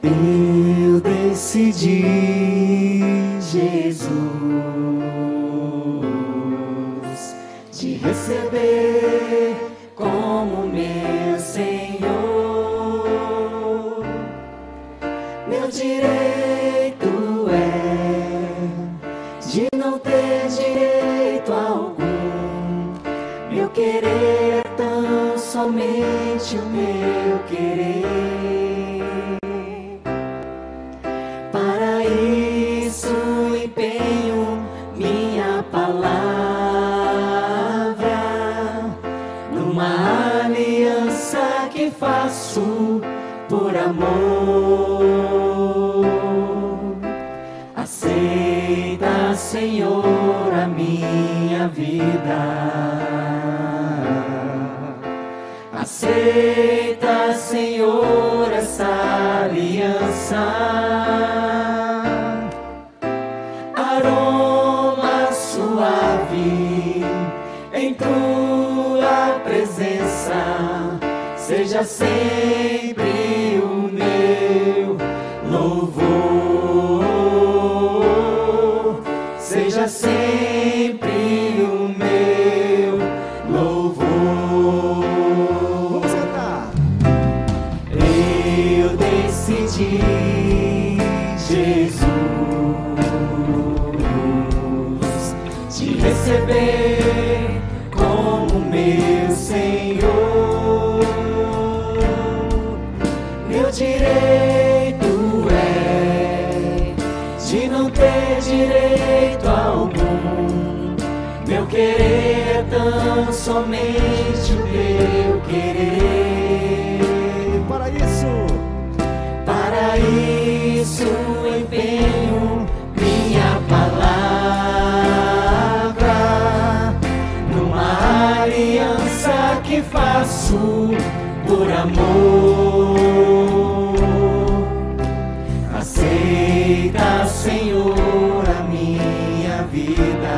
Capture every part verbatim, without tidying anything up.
Eu decidi, Jesus, te receber como meu Senhor. Meu direito é de não ter direito algum. Meu querer é tão somente o meu querer. Para isso empenho minha palavra numa aliança que faço por amor. Aceita, Senhor, a minha vida. Aceita, Senhor, essa aliança. Aroma suave em tua presença, seja sempre o meu louvor, seja sempre o meu louvor. Vamos cantar. Eu decidi, Jesus, te receber como meu Senhor. Meu direito é de não ter direito algum. Meu querer é tão somente o meu querer. Para isso, Para isso empenho minha palavra numa aliança que faço por amor. Aceita, Senhor, a minha vida.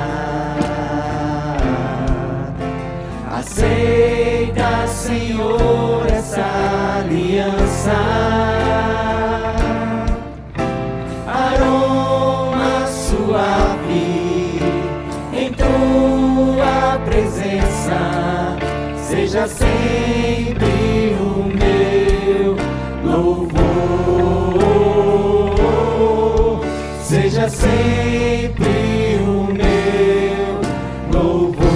Aceita, Senhor, essa aliança. Aroma suave em tua presença, seja sempre o meu louvor, seja sempre o meu louvor.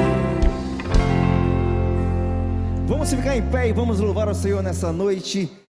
vamos ficar em pé e vamos louvar o Senhor nessa noite.